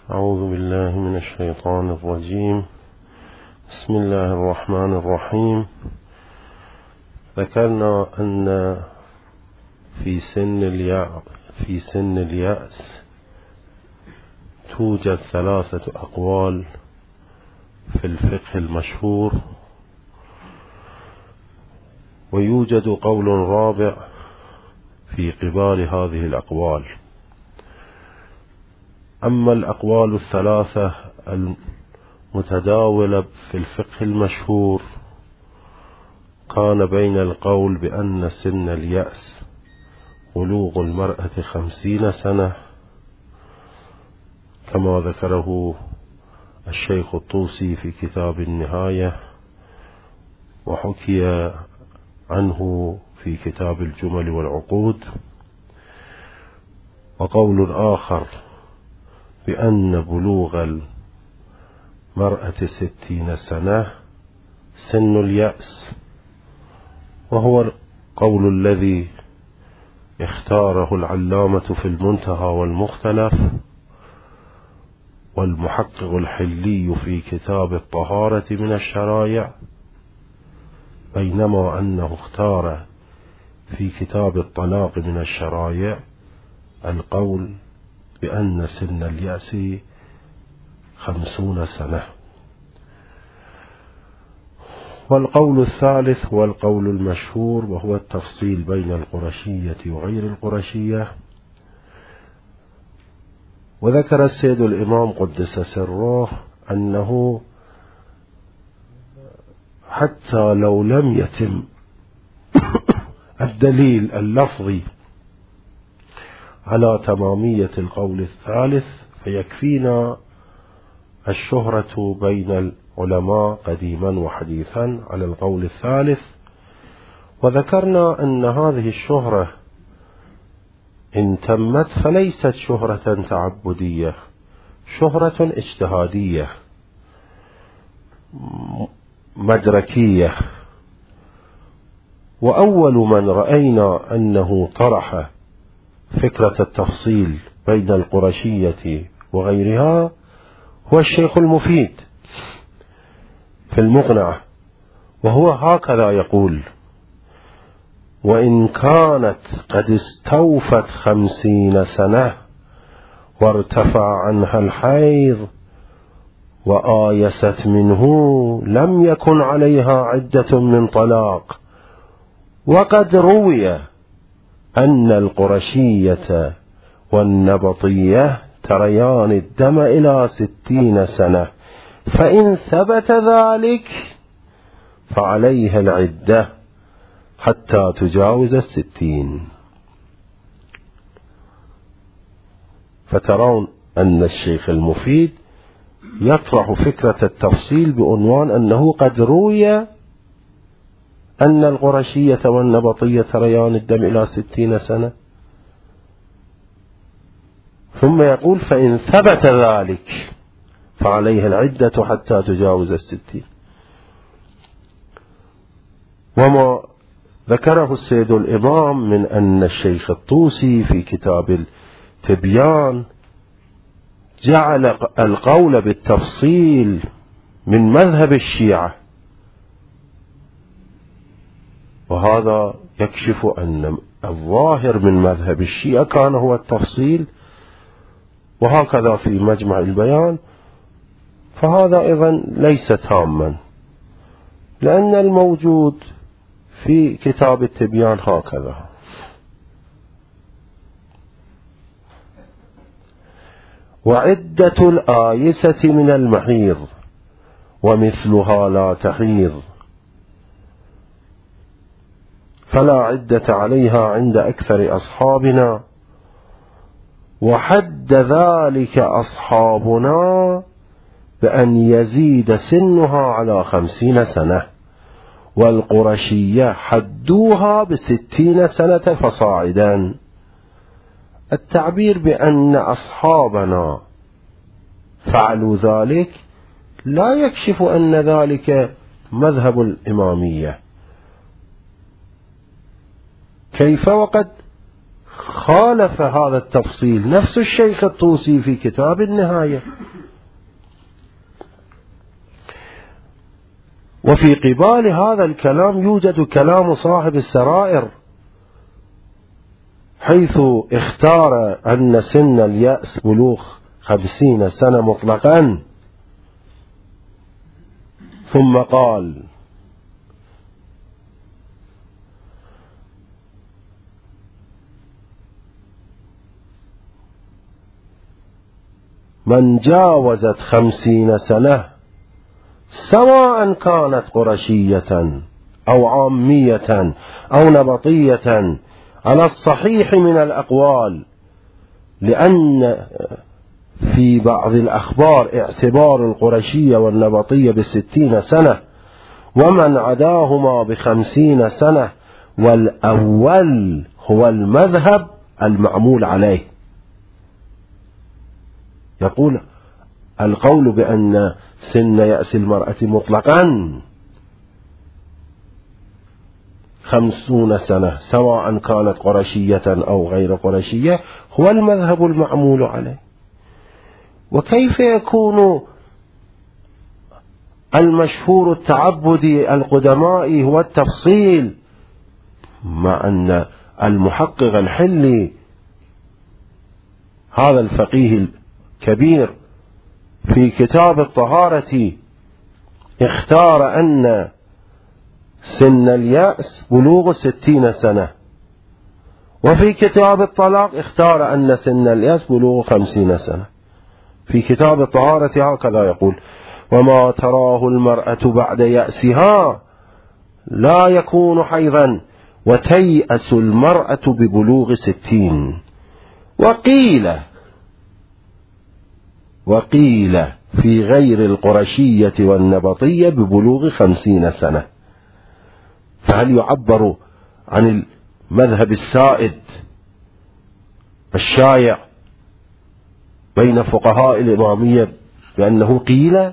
أعوذ بالله من الشيطان الرجيم. بسم الله الرحمن الرحيم. ذكرنا أن في سن اليأس توجد 3 أقوال في الفقه المشهور، ويوجد قول رابع في قبال هذه الأقوال. أما الأقوال 3 المتداولة في الفقه المشهور كان بين القول بأن سن اليأس بلوغ المرأة 50 سنة كما ذكره الشيخ الطوسي في كتاب النهاية، وحكي عنه في كتاب الجمل والعقود. وقول آخر بأن بلوغ المرأة 60 سنة سن اليأس، وهو القول الذي اختاره العلامة في المنتهى والمختلف والمحقق الحلي في كتاب الطهارة من الشرائع، بينما أنه اختار في كتاب الطلاق من الشرائع القول بأن سن اليأس 50 سنة. والقول الثالث هو القول المشهور، وهو التفصيل بين القرشية وغير القرشية. وذكر السيد الإمام قدس سره أنه حتى لو لم يتم الدليل اللفظي على تمامية القول الثالث فيكفينا الشهرة بين العلماء قديما وحديثا على القول الثالث. وذكرنا أن هذه الشهرة إن تمت فليست شهرة تعبدية، شهرة اجتهادية مدركية. وأول من رأينا أنه طرح فكرة التفصيل بين القرشية وغيرها هو الشيخ المفيد في المقنع، وهو هكذا يقول: وإن كانت قد استوفت 50 سنة وارتفع عنها الحيض وآيست منه لم يكن عليها عدة من طلاق. وقد روي أن القرشية والنبطية تريان الدم إلى 60 سنة، فإن ثبت ذلك فعليها العدة حتى تجاوز 60. فترون أن الشيخ المفيد يطرح فكرة التفصيل بعنوان أنه قد روي أن القرشية والنبطية تريان الدم إلى 60 سنة، ثم يقول فإن ثبت ذلك فعليها العدة حتى تجاوز 60. وما ذكره السيد الإمام من أن الشيخ الطوسي في كتاب التبيان جعل القول بالتفصيل من مذهب الشيعة، وهذا يكشف أن الظاهر من مذهب الشيعة كان هو التفصيل، وهكذا في مجمع البيان. فهذا أيضا ليس تاما، لأن الموجود في كتاب التبيان هكذا. وعدة الآيسة من المحيض ومثلها لا تحيض فلا عدة عليها عند أكثر أصحابنا، وحد ذلك أصحابنا بأن يزيد سنها على 50 سنة، والقرشية حدوها ب60 سنة فصاعدا. التعبير بأن أصحابنا فعلوا ذلك لا يكشف أن ذلك مذهب الإمامية. كيف وقد خالف هذا التفصيل نفس الشيخ الطوسي في كتاب النهاية، وفي قبال هذا الكلام يوجد كلام صاحب السرائر، حيث اختار أن سن اليأس بلوغ 50 سنة مطلقا، ثم قال: من جاوزت 50 سنة سواء كانت قرشية أو عامية أو نبطية على الصحيح من الأقوال، لأن في بعض الأخبار اعتبار القرشية والنبطية ب60 سنة، ومن عداهما ب50 سنة، والأول هو المذهب المعمول عليه. يقول: القول بأن سن يأس المرأة مطلقا 50 سنة سواء كانت قرشية أو غير قرشية هو المذهب المعمول عليه. وكيف يكون المشهور التعبدي القدماء هو التفصيل، مع أن المحقق الحلي هذا الفقيه الكبير في كتاب الطهارة اختار أن سن اليأس بلوغ 60 سنة، وفي كتاب الطلاق اختار أن سن اليأس بلوغ 50 سنة. في كتاب الطهارة هكذا يقول: وما تراه المرأة بعد يأسها لا يكون حيضا، وتيأس المرأة ببلوغ 60. وقيل في غير القرشية والنبطية ببلوغ 50 سنة. فهل يعبر عن المذهب السائد الشائع بين فقهاء الإمامية بأنه قيل؟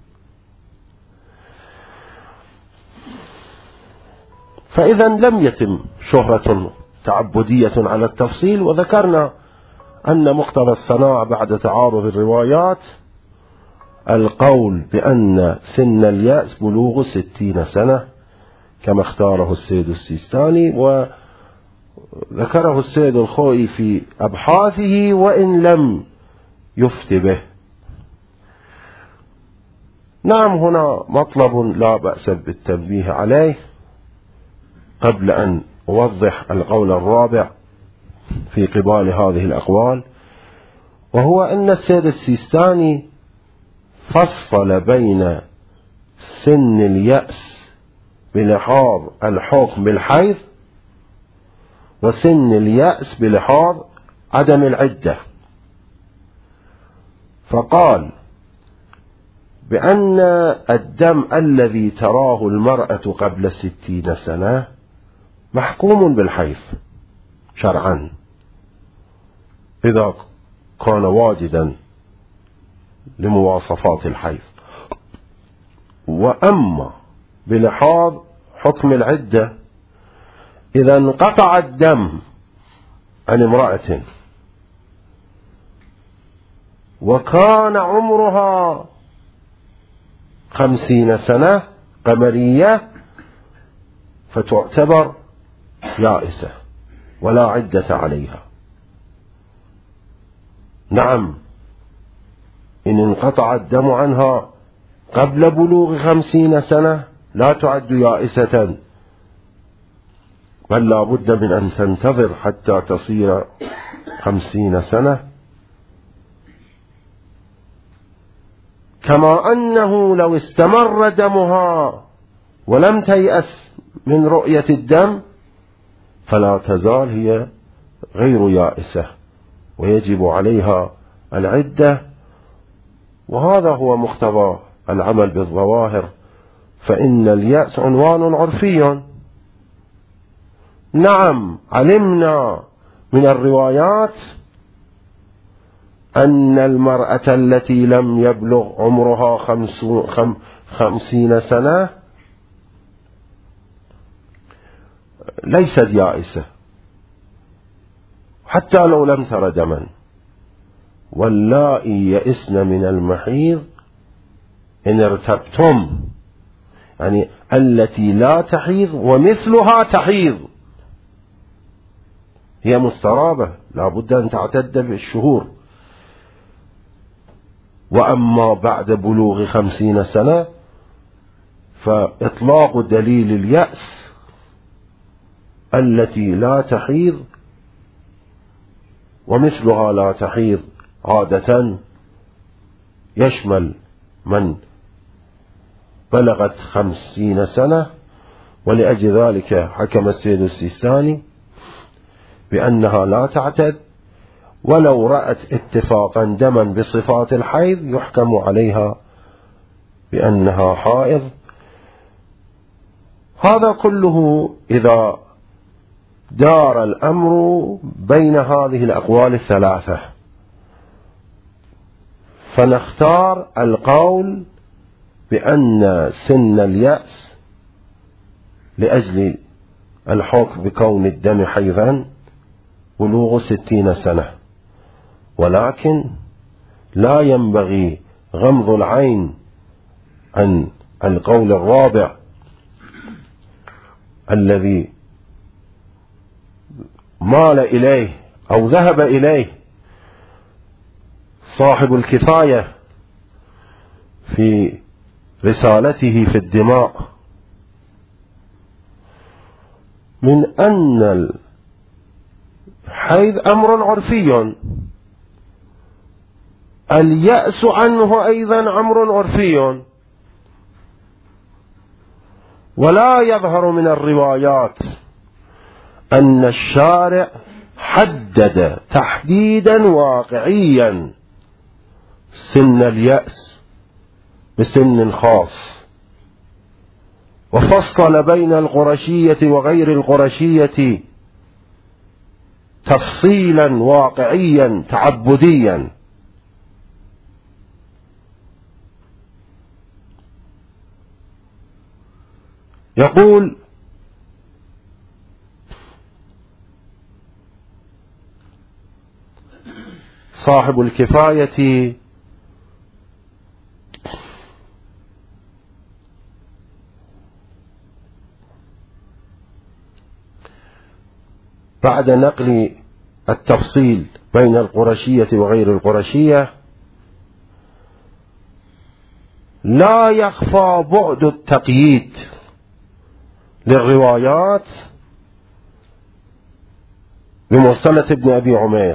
فإذا لم يتم شهرة تعبدية على التفصيل. وذكرنا أن مقتضى الصناعة بعد تعارض الروايات القول بأن سن اليأس بلوغ 60 سنة كما اختاره السيد السيستاني، وذكره السيد الخوئي في أبحاثه وإن لم يفت به. نعم، هنا مطلب لا بأس بالتنبيه عليه قبل أن أوضح القول الرابع في قبال هذه الأقوال، وهو أن السيد السيستاني فصل بين سن اليأس بلحاظ الحكم بالحيض وسن اليأس بلحاظ عدم العدة، فقال بأن الدم الذي تراه المرأة قبل 60 سنة محكوم بالحيض شرعا إذا كان واجدا لمواصفات الحيض، وأما بلحاظ حكم العدة إذا انقطع الدم عن امرأة وكان عمرها 50 سنة قمرية فتعتبر يائسة ولا عدة عليها. نعم، إن انقطع الدم عنها قبل بلوغ 50 سنة لا تعد يائسة، بل لا بد من أن تنتظر حتى تصير 50 سنة. كما أنه لو استمر دمها ولم تيأس من رؤية الدم فلا تزال هي غير يائسة ويجب عليها العدة. وهذا هو مقتضى العمل بالظواهر، فإن اليأس عنوان عرفي. نعم، علمنا من الروايات أن المرأة التي لم يبلغ عمرها 50 سنة ليست يائسة حتى لو لم تر دما. واللائي يئسن من المحيض إن ارتبتم يعني التي لا تحيض ومثلها تحيض، هي مسترابة لا بد أن تعتد بالشهور. وأما بعد بلوغ 50 سنة فإطلاق دليل اليأس التي لا تحيض ومثلها لا تحيض عادة يشمل من بلغت 50 سنة، ولأجل ذلك حكم السيد السيستاني بأنها لا تعتد، ولو رأت اتفاقا دما بصفات الحيض يحكم عليها بأنها حائض. هذا كله إذا دار الأمر بين هذه الأقوال الثلاثة، فنختار القول بأن سن اليأس لأجل الحكم بكون الدم حيضا بلوغ 60 سنة، ولكن لا ينبغي غمض العين عن القول الرابع الذي مال إليه أو ذهب إليه صاحب الكفاية في رسالته في الدماء، من أن الحيض أمر عرفي، اليأس عنه أيضا أمر عرفي، ولا يظهر من الروايات أن الشارع حدد تحديدا واقعيا سن اليأس بسن خاص، وفصل بين القرشية وغير القرشية تفصيلا واقعيا تعبديا. يقول صاحب الكفاية بعد نقل التفصيل بين القرشية وغير القرشية: لا يخفى بعد التقييد للروايات بمرسلة ابن أبي عمير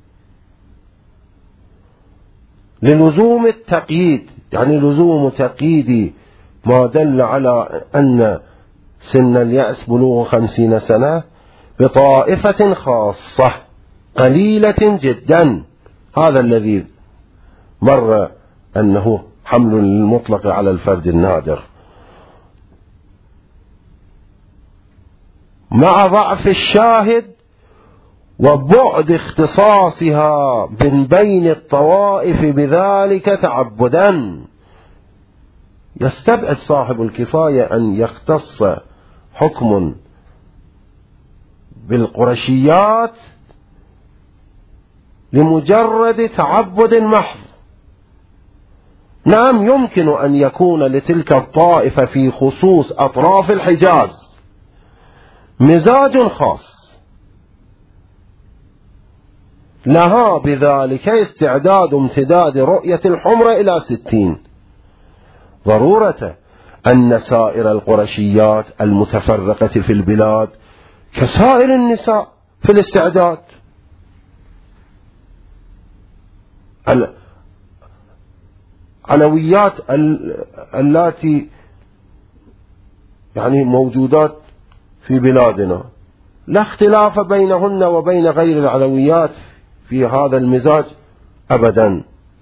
للزوم التقييد، يعني لزوم تقييد ما دل على أن سن اليأس بلوغ 50 سنة بطائفة خاصة قليلة جدا. هذا الذي مر أنه حمل المطلق على الفرد النادر، مع ضعف الشاهد وبعد اختصاصها من بين الطوائف بذلك تعبدا. يستبعد صاحب الكفاية أن يختص حكم بالقرشيات لمجرد تعبد محض. نعم، يمكن أن يكون لتلك الطائفة في خصوص أطراف الحجاز مزاج خاص لها بذلك استعداد امتداد رؤية الحمرة إلى 60، ضرورة أن سائر القرشيات المتفرقة في البلاد كسائر النساء في الاستعداد. العلويات التي يعني موجودات في بلادنا لا اختلاف بينهن وبين غير العلويات في هذا المزاج أبدا.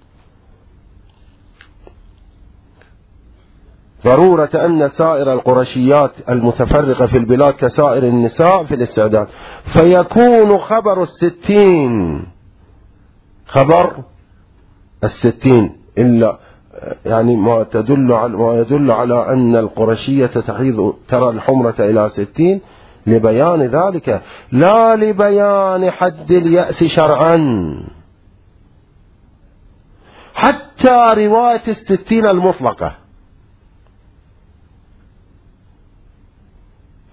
ضرورة أن سائر القرشيات المتفرقة في البلاد كسائر النساء في الاستعداد، فيكون خبر 60 خبر 60 إلا يعني ما يدل على أن القرشية ترى الحمرة إلى 60 لبيان ذلك، لا لبيان حد اليأس شرعا. حتى رواية 60 المطلقة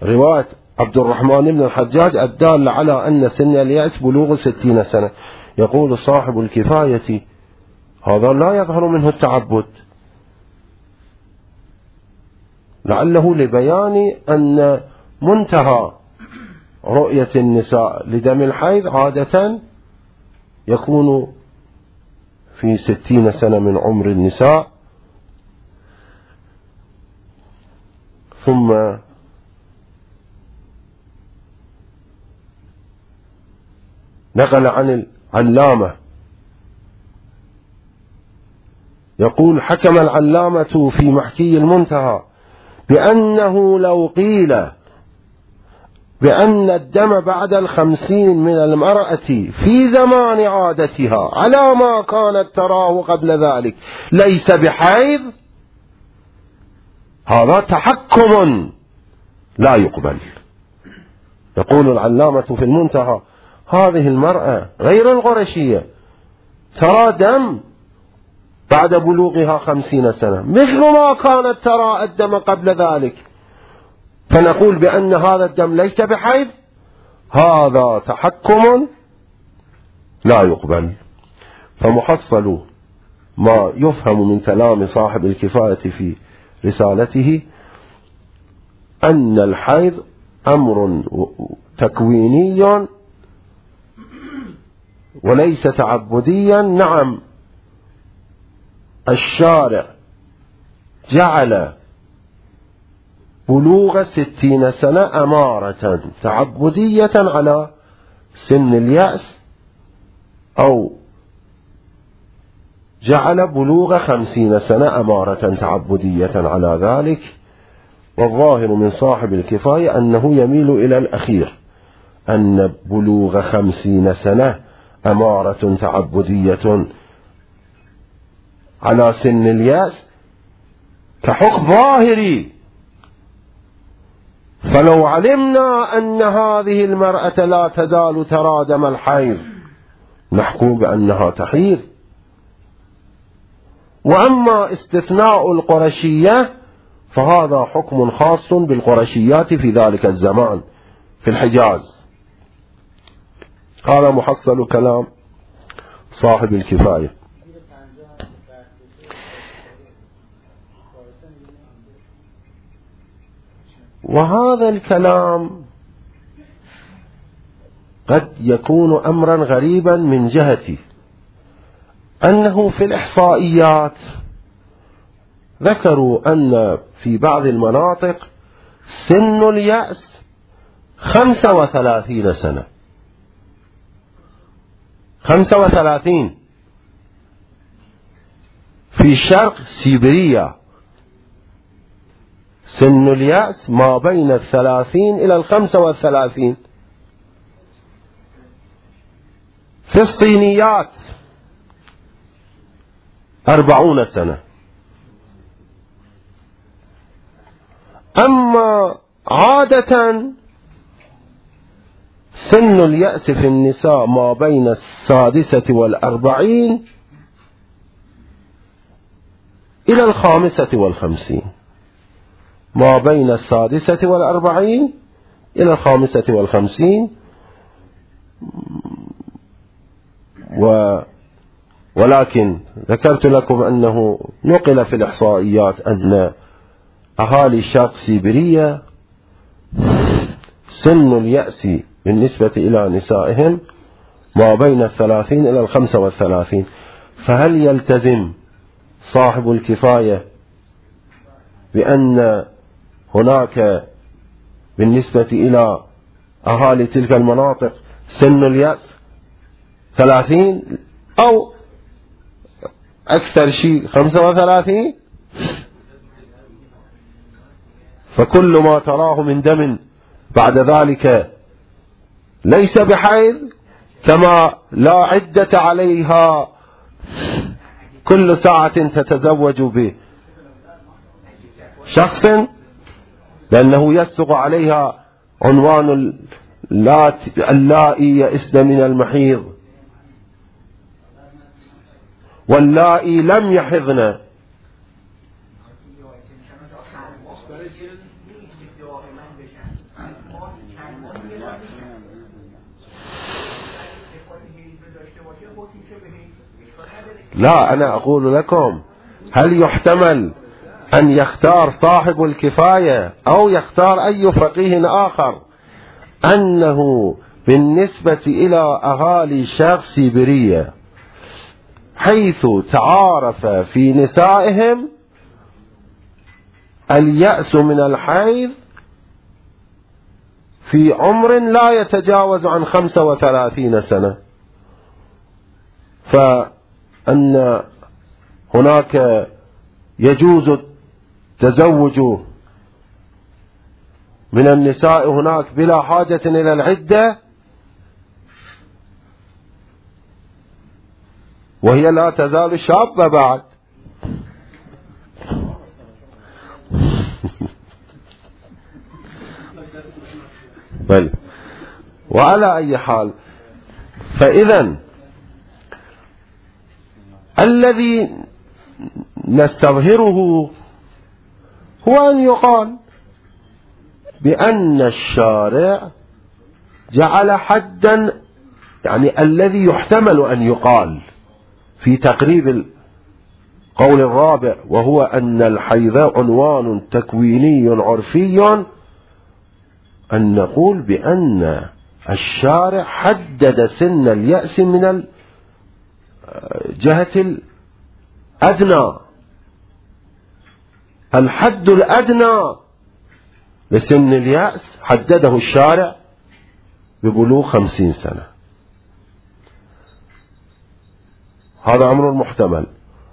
رواية عبد الرحمن بن الحجاج الدالة على أن سن اليأس بلوغ 60 سنة. يقول صاحب الكفاية هذا لا يظهر منه التعبد، لعله لبيان أن منتهى رؤية النساء لدم الحيض عادة يكون في 60 سنة من عمر النساء. ثم نقل عن العلامة يقول: حكم العلامة في محكي المنتهى بأنه لو قيل بأن الدم بعد 50 من المرأة في زمان عادتها على ما كانت تراه قبل ذلك ليس بحيض، هذا تحكم لا يقبل. يقول العلامة في المنتهى: هذه المرأة غير القرشية ترى دم بعد بلوغها 50 سنة مثل ما كانت ترى الدم قبل ذلك، فنقول بأن هذا الدم ليس بحيض، هذا تحكم لا يقبل. فمحصل ما يفهم من كلام صاحب الكفاية في رسالته أن الحيض أمر تكويني وليس تعبديا. نعم، الشارع جعل بلوغ 60 سنة أمارة تعبدية على سن اليأس، أو جعل بلوغ 50 سنة أمارة تعبدية على ذلك. والظاهر من صاحب الكفاية أنه يميل إلى الأخير، أن بلوغ 50 سنة أمارة تعبدية على سن اليأس كحكم ظاهري. فلو علمنا أن هذه المرأة لا تزال ترى دم الحيض نحكم بأنها تحيض. وأما استثناء القرشية فهذا حكم خاص بالقرشيات في ذلك الزمان في الحجاز. هذا محصل كلام صاحب الكفاية. وهذا الكلام قد يكون أمرا غريبا من جهة أنه في الإحصائيات ذكروا أن في بعض المناطق سن اليأس 35 سنة، 35 في شرق سيبيريا سن اليأس ما بين 30 إلى 35. في الصينيات 40 سنة. أما عادة سن اليأس في النساء ما بين 46 إلى 55، ما بين 46 إلى 55. ولكن ذكرت لكم أنه نقل في الإحصائيات أن أهالي شرق سيبيريا سن اليأس بالنسبة إلى نسائهم ما بين 30 إلى 35. فهل يلتزم صاحب الكفاية بأن هناك بالنسبة إلى أهالي تلك المناطق سن اليأس 30 أو أكثر شيء 35؟ فكل ما تراه من دم بعد ذلك ليس بحيض، كما لا عدة عليها كل ساعة تتزوج بشخص، لأنه يسق عليها عنوان اللائي يئسن من المحيض واللائي لم يحضن. لا، أنا أقول لكم هل يحتمل أن يختار صاحب الكفاية أو يختار أي فقيه آخر أنه بالنسبة إلى أهالي شرق سيبيرية حيث تعارف في نسائهم اليأس من الحيض في عمر لا يتجاوز عن 35 سنة، فأن هناك يجوز التزوج من النساء هناك بلا حاجة إلى العدة، وهي لا تزال شابة بعد. بل وعلى أي حال، فإذا الذي نستظهره هو أن يقال بأن الشارع جعل حدا، يعني الذي يحتمل أن يقال في تقريب القول الرابع، وهو أن الحيض عنوان تكويني عرفي، أن نقول بأن الشارع حدد سن اليأس من الجهة الأدنى. الحد الأدنى لسن اليأس حدده الشارع ببلوغ 50 سنة. هذا أمر محتمل.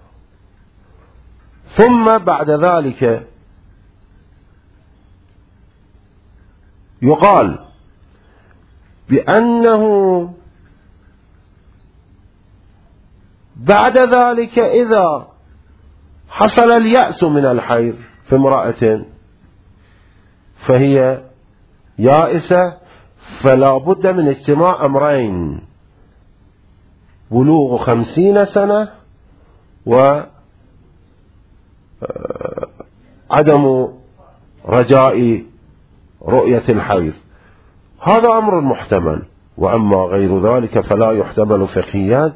ثم بعد ذلك يقال بأنه بعد ذلك إذا حصل اليأس من الحيض في امرأة فهي يائسة، فلا بد من اجتماع أمرين: بلوغ 50 سنة وعدم رجاء رؤية الحيض. هذا أمر محتمل. وأما غير ذلك فلا يحتمل فقهيا،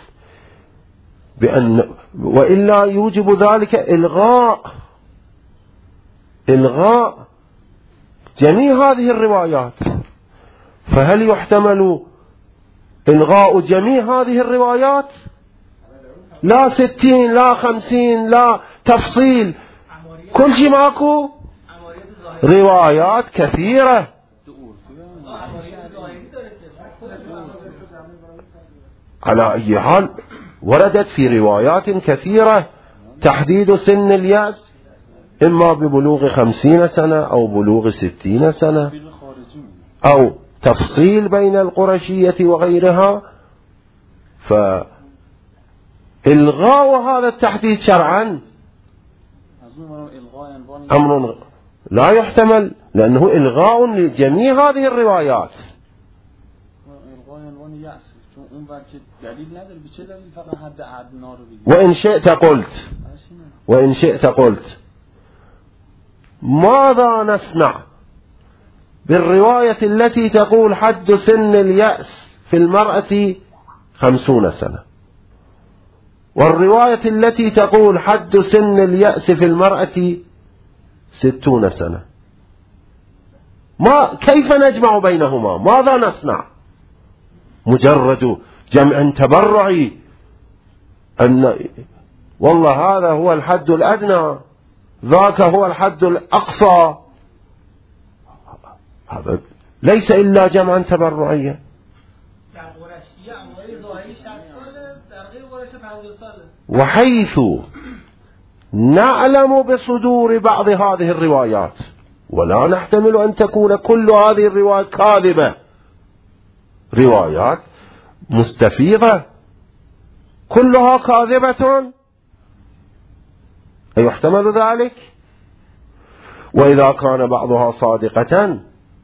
وإلا يوجب ذلك إلغاء جميع هذه الروايات. فهل يحتمل إلغاء جميع هذه الروايات؟ لا 60 لا 50 لا تفصيل، كل شيء ماكو، روايات كثيرة. على أي حال وردت في روايات كثيرة تحديد سن اليأس إما ببلوغ 50 سنة أو بلوغ 60 سنة أو تفصيل بين القرشية وغيرها. فإلغاء هذا التحديد شرعا أمر لا يحتمل، لأنه إلغاء لجميع هذه الروايات. وإن شئت قلت ماذا نصنع بالرواية التي تقول حد سن اليأس في المرأة 50 سنة، والرواية التي تقول حد سن اليأس في المرأة 60 سنة؟ كيف نجمع بينهما؟ ماذا نصنع؟ مجرد جمع تبرعي أن والله هذا هو الحد الأدنى، ذاك هو الحد الأقصى، هذا ليس إلا جمعا تبرعيا. وحيث نعلم بصدور بعض هذه الروايات، ولا نحتمل أن تكون كل هذه الروايات كاذبة، روايات مستفيضة كلها كاذبة، أيحتمل ذلك؟ وإذا كان بعضها صادقة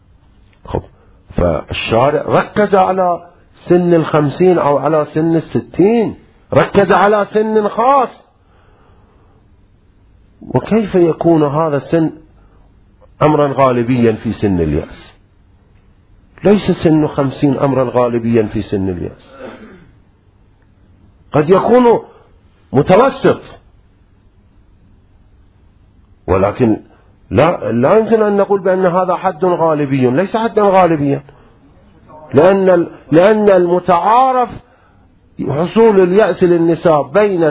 فالشارع ركز على سن 50 أو على سن 60، ركز على سن خاص. وكيف يكون هذا السن أمرا غالبيا في سن اليأس؟ ليس سن 50 أمرا غالبيا في سن اليأس، قد يكون متوسط، ولكن لا يمكن أن نقول بأن هذا حد غالبي، ليس حدا غالبيا، لأن المتعارف حصول اليأس للنساء بين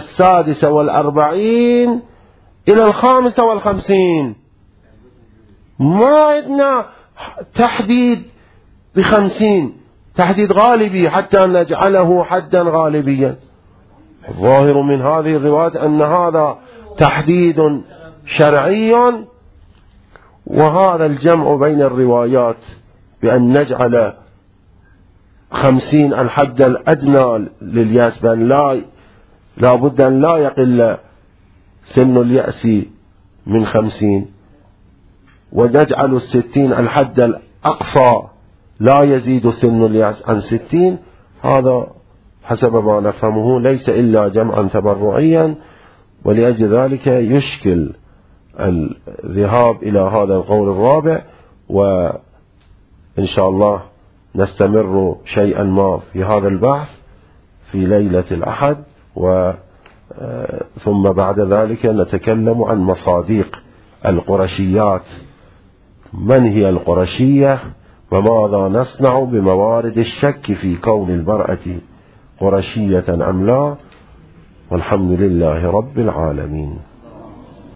46 إلى 55، ما عندنا تحديد ب50 تحديد غالبي حتى نجعله حدا غالبيا. الظاهر من هذه الروايات أن هذا تحديد شرعي، وهذا الجمع بين الروايات بأن نجعل 50 الحد الأدنى لليأس، بأن لا بد أن لا يقل سن اليأس من 50، ونجعل 60 الحد الأقصى لا يزيد سن اليأس عن 60. هذا حسب ما نفهمه ليس إلا جمعا تبرعيا، ولأجل ذلك يشكل الذهاب إلى هذا القول الرابع. وإن شاء الله نستمر شيئا ما في هذا البحث في ليلة الأحد، ثم بعد ذلك نتكلم عن مصادق القرشيات، من هي القرشية، وماذا نصنع بموارد الشك في كون المرأة قرشية أم لا. والحمد لله رب العالمين.